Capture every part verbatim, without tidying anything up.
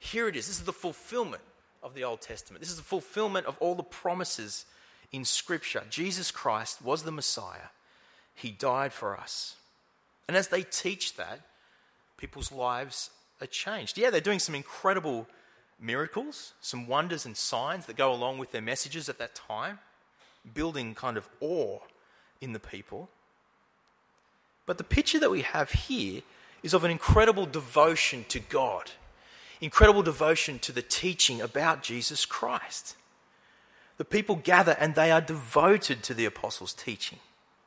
Here it is. This is the fulfillment of the Old Testament. This is the fulfillment of all the promises in Scripture. Jesus Christ was the Messiah. He died for us. And as they teach that, people's lives are changed. Yeah, they're doing some incredible miracles, some wonders and signs that go along with their messages at that time, building kind of awe in the people. But the picture that we have here is of an incredible devotion to God, incredible devotion to the teaching about Jesus Christ. The people gather and they are devoted to the apostles' teaching.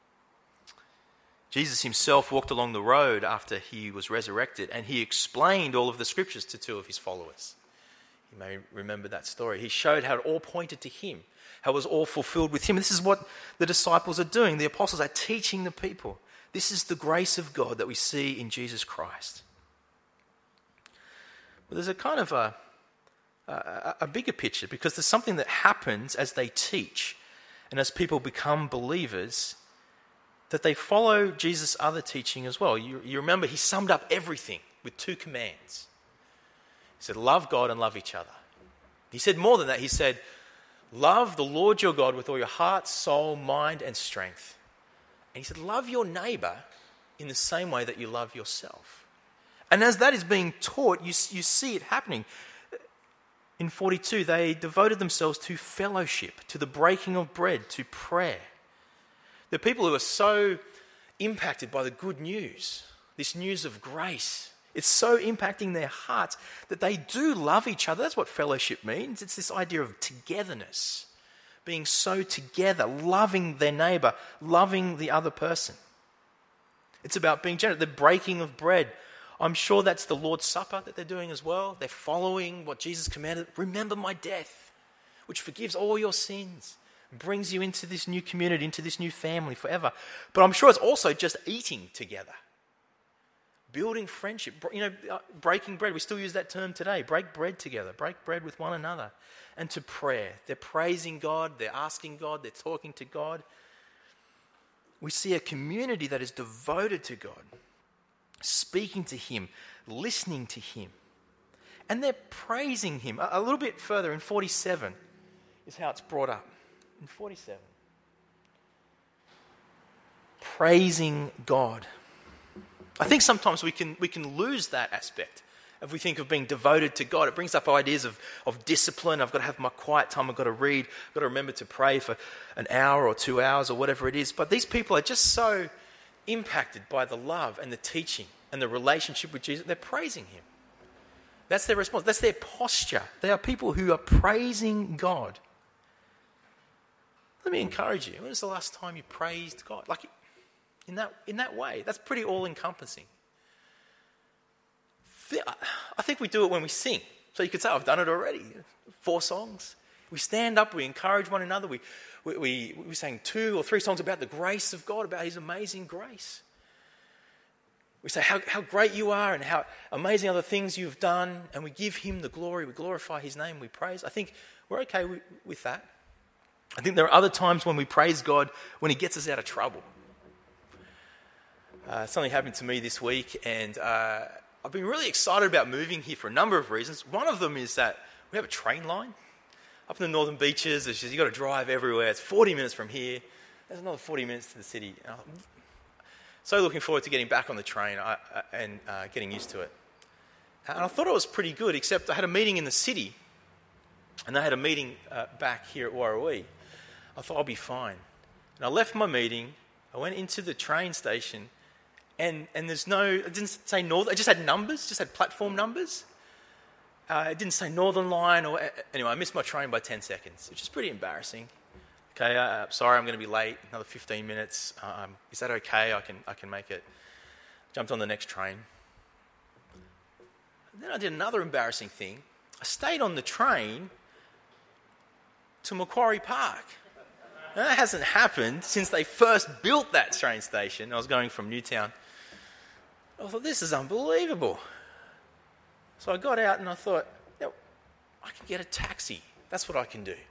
Jesus himself walked along the road after he was resurrected and he explained all of the scriptures to two of his followers. You may remember that story. He showed how it all pointed to him, how it was all fulfilled with him. This is what the disciples are doing. The apostles are teaching the people. This is the grace of God that we see in Jesus Christ. But there's a kind of a, a, a bigger picture, because there's something that happens as they teach and as people become believers, that they follow Jesus' other teaching as well. You, you remember he summed up everything with two commands. He said, love God and love each other. He said more than that. He said, love the Lord your God with all your heart, soul, mind, and strength. And he said, love your neighbour in the same way that you love yourself. And as that is being taught, you, you see it happening. In forty-two, they devoted themselves to fellowship, to the breaking of bread, to prayer. The people who are so impacted by the good news, this news of grace, it's so impacting their hearts that they do love each other. That's what fellowship means. It's this idea of togetherness, being so together, loving their neighbour, loving the other person. It's about being generous, the breaking of bread. I'm sure that's the Lord's Supper that they're doing as well. They're following what Jesus commanded. Remember my death, which forgives all your sins, brings you into this new community, into this new family forever. But I'm sure it's also just eating together, building friendship, you know, breaking bread. We still use that term today. Break bread together, break bread with one another. And to prayer. They're praising God, they're asking God, they're talking to God. We see a community that is devoted to God, speaking to him, listening to him. And they're praising him. A little bit further in forty-seven is how it's brought up. In forty-seven. Praising God. I think sometimes we can we can lose that aspect. If we think of being devoted to God, it brings up ideas of, of discipline. I've got to have my quiet time. I've got to read. I've got to remember to pray for an hour or two hours or whatever it is. But these people are just so impacted by the love and the teaching and the relationship with Jesus. They're praising him. That's their response. That's their posture. They are people who are praising God. Let me encourage you. When was the last time you praised God? Like in that in that way. That's pretty all-encompassing. I think we do it when we sing. So you could say, I've done it already. Four songs. We stand up, we encourage one another. We, we, we, we sang two or three songs about the grace of God, about his amazing grace. We say how, how great you are and how amazing other things you've done. And we give him the glory. We glorify his name. We praise. I think we're okay with, with that. I think there are other times when we praise God when he gets us out of trouble. Uh, something happened to me this week, and uh, I've been really excited about moving here for a number of reasons. One of them is that we have a train line up in the northern beaches. It's just, you've got to drive everywhere. It's forty minutes from here. There's another forty minutes to the city. And I'm so looking forward to getting back on the train uh, and uh, getting used to it. And I thought it was pretty good, except I had a meeting in the city, and I had a meeting uh, back here at Warrawee. I thought I'll be fine. And I left my meeting. I went into the train station. And and there's no, it didn't say Northern, it just had numbers, just had platform numbers. Uh, it didn't say Northern Line, or anyway, I missed my train by ten seconds, which is pretty embarrassing. Okay, uh, sorry, I'm going to be late, another fifteen minutes. Um, is that okay? I can I can make it. Jumped on the next train. And then I did another embarrassing thing. I stayed on the train to Macquarie Park. Now, that hasn't happened since they first built that train station. I was going from Newtown. I thought, this is unbelievable. So I got out and I thought, you know, I can get a taxi. That's what I can do.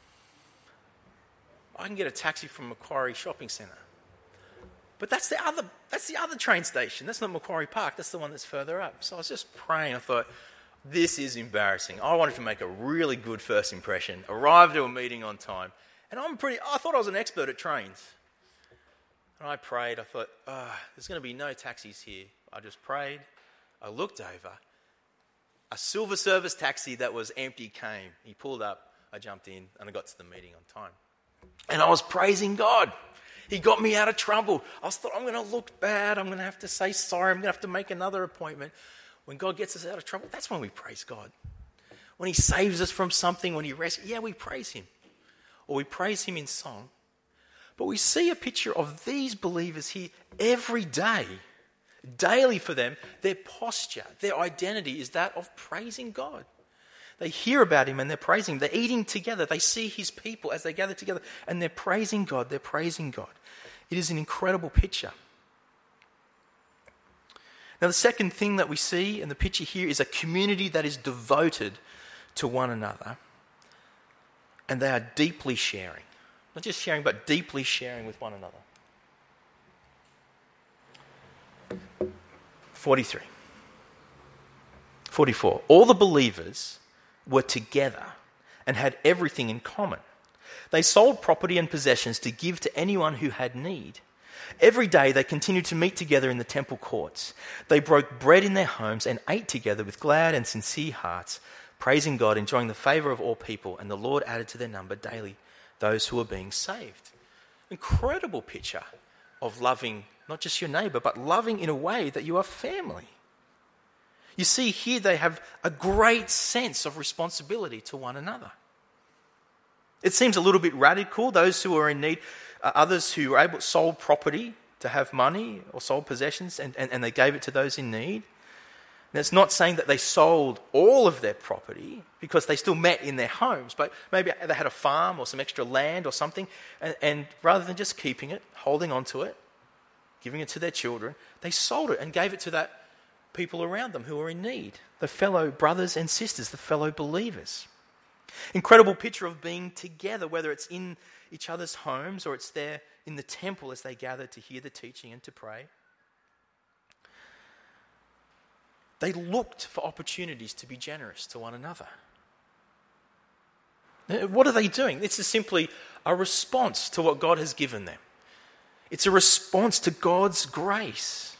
I can get a taxi from Macquarie Shopping Centre. But that's the other that's the other train station. That's not Macquarie Park. That's the one that's further up. So I was just praying. I thought, This is embarrassing. I wanted to make a really good first impression, arrived at a meeting on time, and I'm pretty, I thought I was an expert at trains. And I prayed, I thought, oh, there's going to be no taxis here. I just prayed, I looked over, a silver service taxi that was empty came. He pulled up, I jumped in, and I got to the meeting on time. And I was praising God. He got me out of trouble. I thought, I'm going to look bad, I'm going to have to say sorry, I'm going to have to make another appointment. When God gets us out of trouble, that's when we praise God. When he saves us from something, when he rescues, yeah, we praise him. Or we praise him in song. But we see a picture of these believers here every day. Daily for them, their posture, their identity is that of praising God. They hear about him and they're praising him. They're eating together. They see his people as they gather together and they're praising God. They're praising God. It is an incredible picture. Now, the second thing that we see in the picture here is a community that is devoted to one another. And they are deeply sharing. Not just sharing, but deeply sharing with one another. forty-three. forty-four. All the believers were together and had everything in common. They sold property and possessions to give to anyone who had need. Every day they continued to meet together in the temple courts. They broke bread in their homes and ate together with glad and sincere hearts, praising God, enjoying the favour of all people, and the Lord added to their number daily those who were being saved. Incredible picture of loving not just your neighbour, but loving in a way that you are family. You see here they have a great sense of responsibility to one another. It seems a little bit radical. Those who are in need, uh, others who were able sold property to have money or sold possessions and, and, and they gave it to those in need. And it's not saying that they sold all of their property because they still met in their homes, but maybe they had a farm or some extra land or something, and, and rather than just keeping it, holding on to it, giving it to their children, they sold it and gave it to that people around them who were in need, the fellow brothers and sisters, the fellow believers. Incredible picture of being together, whether it's in each other's homes or it's there in the temple as they gather to hear the teaching and to pray. They looked for opportunities to be generous to one another. What are they doing? This is simply a response to what God has given them. It's a response to God's grace.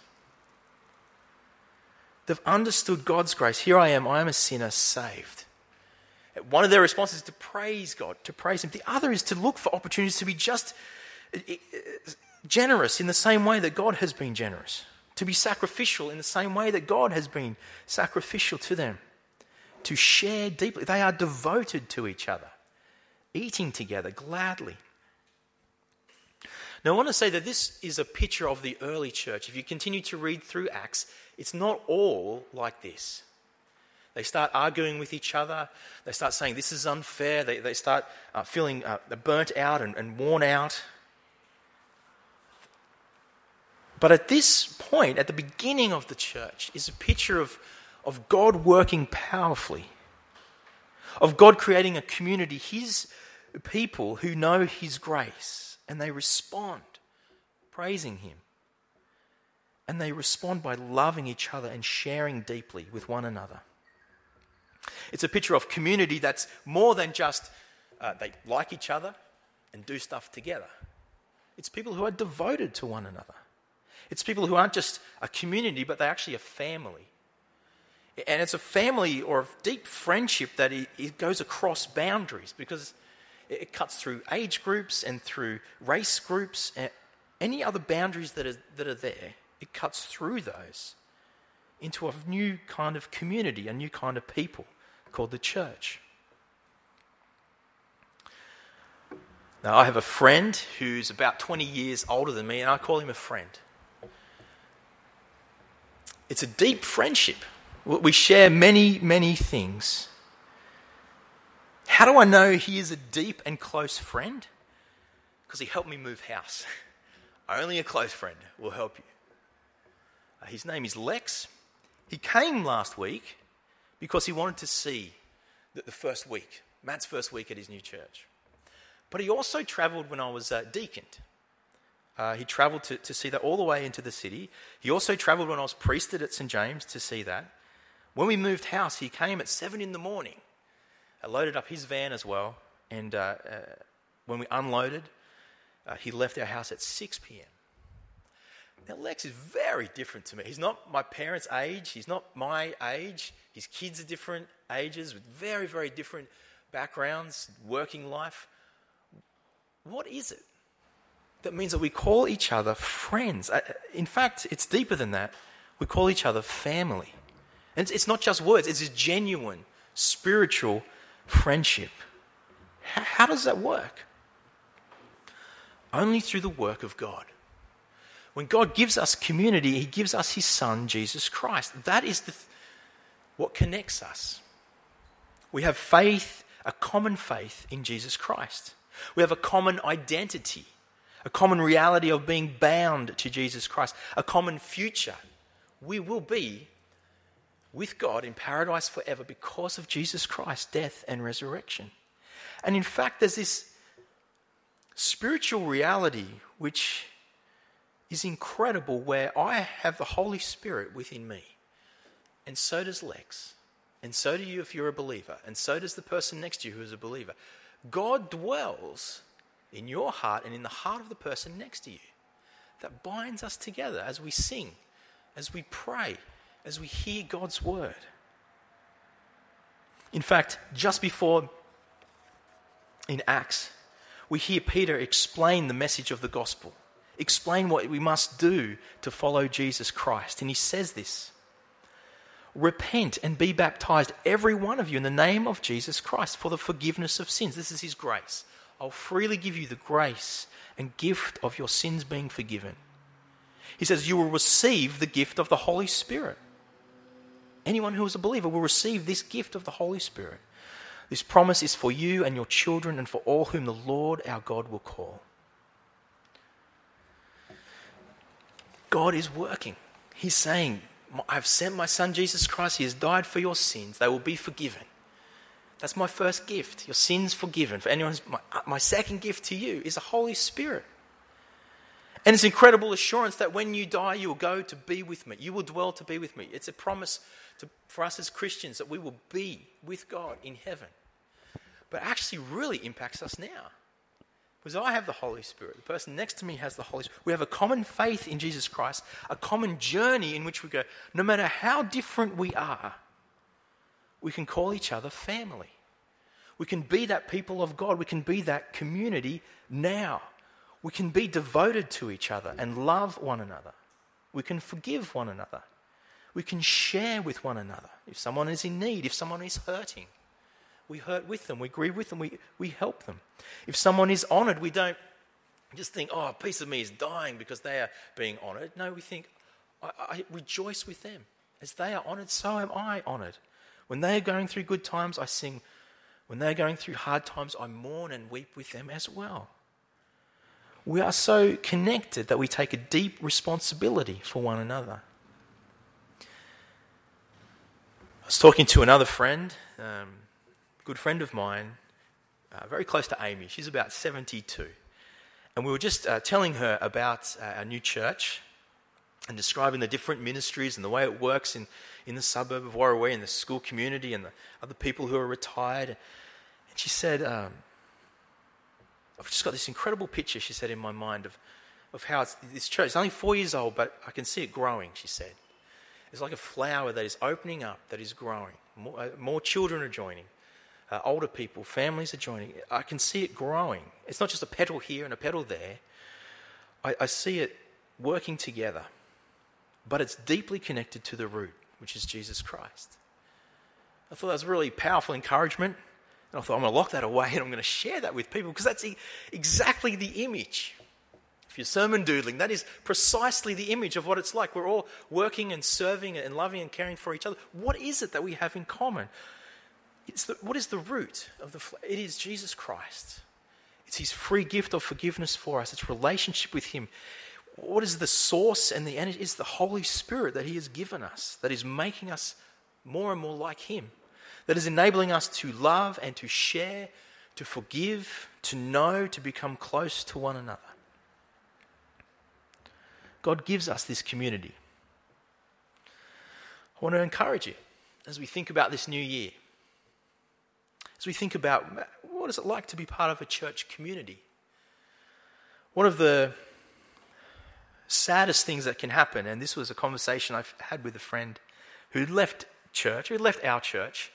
They've understood God's grace. Here I am, I am a sinner saved. One of their responses is to praise God, to praise him. The other is to look for opportunities to be just generous in the same way that God has been generous. To be sacrificial in the same way that God has been sacrificial to them. To share deeply. They are devoted to each other. Eating together gladly. Now I want to say that this is a picture of the early church. If you continue to read through Acts, it's not all like this. They start arguing with each other. They start saying this is unfair. They, they start uh, feeling uh, burnt out and, and worn out. But at this point, at the beginning of the church, is a picture of, of God working powerfully. Of God creating a community, his people who know his grace. And they respond, praising him. And they respond by loving each other and sharing deeply with one another. It's a picture of community that's more than just uh, they like each other and do stuff together. It's people who are devoted to one another. It's people who aren't just a community, but they're actually a family. And it's a family or a deep friendship that it, it goes across boundaries because it cuts through age groups and through race groups and any other boundaries that are, that are there. It cuts through those into a new kind of community, a new kind of people called the church. Now, I have a friend who's about twenty years older than me, and I call him a friend. It's a deep friendship. We share many, many things. How do I know he is a deep and close friend? Because he helped me move house. Only a close friend will help you. Uh, his name is Lex. He came last week because he wanted to see the, the first week, Matt's first week at his new church. But he also travelled when I was uh, deaconed. Uh, he travelled to, to see that all the way into the city. He also travelled when I was priested at Saint James to see that. When we moved house, he came at seven in the morning. I loaded up his van as well. And uh, uh, when we unloaded, uh, he left our house at six p.m. Now, Lex is very different to me. He's not my parents' age. He's not my age. His kids are different ages with very, very different backgrounds, working life. What is it that means that we call each other friends? Uh, in fact, it's deeper than that. We call each other family. And it's, it's not just words. It's a genuine, spiritual friendship. How, how does that work? Only through the work of God. When God gives us community, he gives us his Son, Jesus Christ. That is the, what connects us. We have faith, a common faith in Jesus Christ. We have a common identity, a common reality of being bound to Jesus Christ, a common future. We will be with God in paradise forever because of Jesus Christ's death and resurrection. And in fact, there's this spiritual reality which is incredible, where I have the Holy Spirit within me. And so does Lex. And so do you if you're a believer. And so does the person next to you who is a believer. God dwells in your heart and in the heart of the person next to you. That binds us together as we sing, as we pray, as we hear God's word. In fact, just before in Acts, we hear Peter explain the message of the gospel. Explain what we must do to follow Jesus Christ. And he says this: repent and be baptized, every one of you, in the name of Jesus Christ for the forgiveness of sins. This is his grace. I'll freely give you the grace and gift of your sins being forgiven. He says you will receive the gift of the Holy Spirit. Anyone who is a believer will receive this gift of the Holy Spirit. This promise is for you and your children and for all whom the Lord our God will call. God is working. He's saying, I've sent my Son Jesus Christ. He has died for your sins. They will be forgiven. That's my first gift. Your sins forgiven. For anyone, my, my second gift to you is the Holy Spirit. And it's incredible assurance that when you die, you will go to be with me. You will dwell to be with me. It's a promise to, for us as Christians that we will be with God in heaven. But actually really impacts us now. Because I have the Holy Spirit. The person next to me has the Holy Spirit. We have a common faith in Jesus Christ, a common journey in which we go, no matter how different we are, we can call each other family. We can be that people of God. We can be that community now. We can be devoted to each other and love one another. We can forgive one another. We can share with one another. If someone is in need, if someone is hurting, we hurt with them, we grieve with them, we, we help them. If someone is honoured, we don't just think, oh, a piece of me is dying because they are being honoured. No, we think, I, I rejoice with them. As they are honoured, so am I honoured. When they are going through good times, I sing. When they are going through hard times, I mourn and weep with them as well. We are so connected that we take a deep responsibility for one another. I was talking to another friend, um, good friend of mine, uh, very close to Amy. She's about seventy-two. And we were just uh, telling her about uh, our new church and describing the different ministries and the way it works in, in the suburb of Warrawee and the school community and the other people who are retired. And she said, um, I've just got this incredible picture, she said, in my mind of, of how it's, this church is only four years old, but I can see it growing, she said. It's like a flower that is opening up, that is growing. More, uh, more children are joining. Uh, older people, families are joining. I can see it growing. It's not just a petal here and a petal there. I, I see it working together. But it's deeply connected to the root, which is Jesus Christ. I thought that was really powerful encouragement. And I thought, I'm going to lock that away and I'm going to share that with people because that's e- exactly the image. If you're sermon doodling, that is precisely the image of what it's like. We're all working and serving and loving and caring for each other. What is it that we have in common? It's the, what is the root of the? It is Jesus Christ. It's his free gift of forgiveness for us. It's relationship with him. What is the source and the end? It is the Holy Spirit that he has given us, that is making us more and more like him, that is enabling us to love and to share, to forgive, to know, to become close to one another. God gives us this community. I want to encourage you as we think about this new year, as we think about what is it like to be part of a church community, one of the saddest things that can happen, and this was a conversation I've had with a friend who left church, who left our church,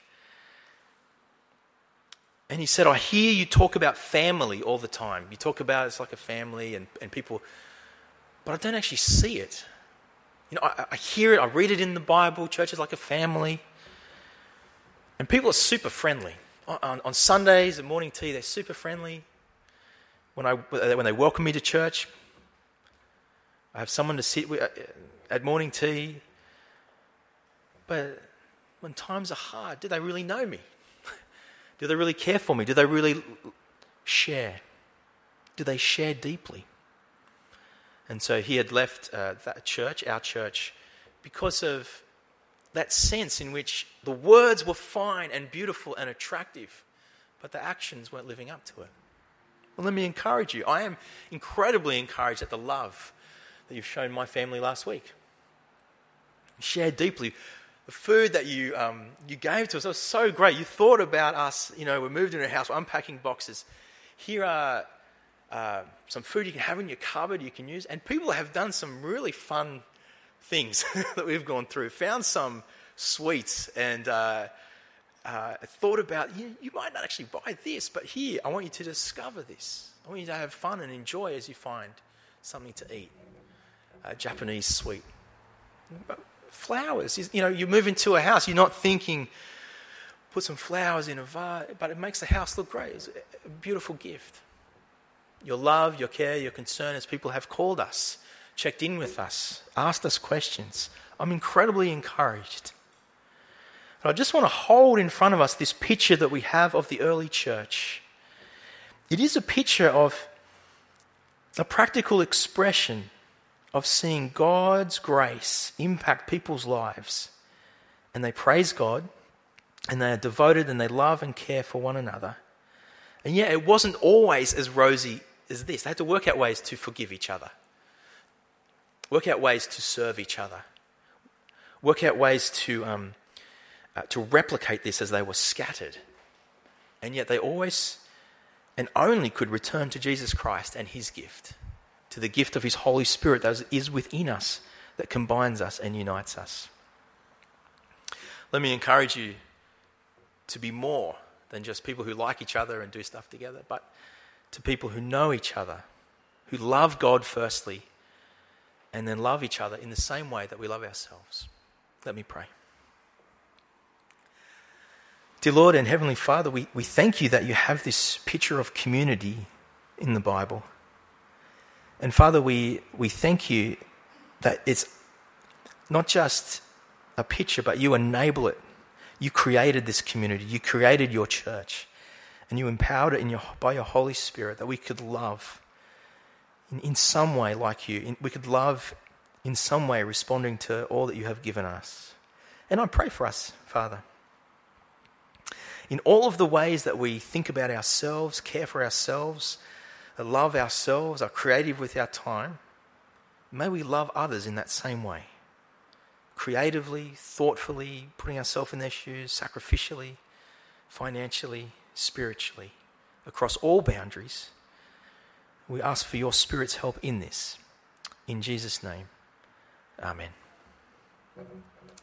and he said, I hear you talk about family all the time. You talk about it's like a family and, and people, but I don't actually see it. You know, I, I hear it, I read it in the Bible, church is like a family. And people are super friendly. On, on Sundays and morning tea, they're super friendly. When I when they welcome me to church, I have someone to sit with at morning tea. But when times are hard, do they really know me? Do they really care for me? Do they really share? Do they share deeply? And so he had left uh, that church, our church, because of that sense in which the words were fine and beautiful and attractive, but the actions weren't living up to it. Well, let me encourage you. I am incredibly encouraged at the love that you've shown my family last week. Shared deeply. The food that you um, you gave to us, it was so great. You thought about us. You know, we moved into a house, we're unpacking boxes. Here are uh, some food you can have in your cupboard, you can use. And people have done some really fun things that we've gone through. Found some sweets and uh, uh, thought about, you, you might not actually buy this, but here, I want you to discover this. I want you to have fun and enjoy as you find something to eat. A Japanese sweet. Flowers, you know, you move into a house, you're not thinking, put some flowers in a vase, but it makes the house look great. It's a beautiful gift. Your love, your care, your concern as people have called us, checked in with us, asked us questions. I'm incredibly encouraged. But I just want to hold in front of us this picture that we have of the early church. It is a picture of a practical expression of seeing God's grace impact people's lives. And they praise God, and they are devoted, and they love and care for one another. And yet it wasn't always as rosy as this. They had to work out ways to forgive each other. Work out ways to serve each other. Work out ways to um, uh, to replicate this as they were scattered. And yet they always and only could return to Jesus Christ and his gift, to the gift of his Holy Spirit that is within us, that combines us and unites us. Let me encourage you to be more than just people who like each other and do stuff together, but to people who know each other, who love God firstly, and then love each other in the same way that we love ourselves. Let me pray. Dear Lord and Heavenly Father, we, we thank you that you have this picture of community in the Bible. And Father, we, we thank you that it's not just a picture, but you enable it. You created this community. You created your church. And you empowered it in your, by your Holy Spirit that we could love in, in some way like you. In, we could love in some way responding to all that you have given us. And I pray for us, Father. In all of the ways that we think about ourselves, care for ourselves, love ourselves, are creative with our time, may we love others in that same way. Creatively, thoughtfully, putting ourselves in their shoes, sacrificially, financially, spiritually, across all boundaries. We ask for your Spirit's help in this. In Jesus' name, amen.